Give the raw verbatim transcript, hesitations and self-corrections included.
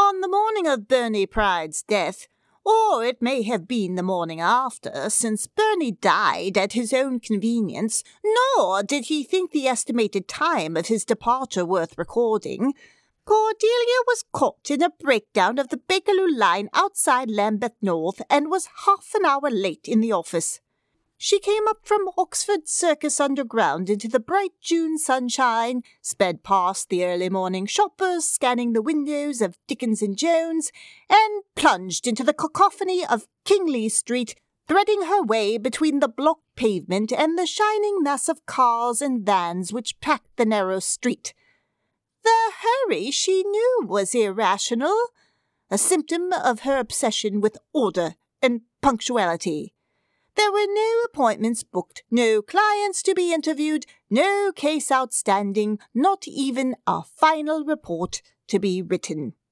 On the morning of Bernie Pride's death, or it may have been the morning after, since Bernie died at his own convenience, nor did he think the estimated time of his departure worth recording, Cordelia was caught in a breakdown of the Bakerloo line outside Lambeth North and was half an hour late in the office. She came up from Oxford Circus Underground into the bright June sunshine, sped past the early morning shoppers scanning the windows of Dickens and Jones, and plunged into the cacophony of Kingly Street, threading her way between the blocked pavement and the shining mass of cars and vans which packed the narrow street. The hurry, she knew, was irrational, a symptom of her obsession with order and punctuality. There were no appointments booked, no clients to be interviewed, no case outstanding, not even a final report to be written.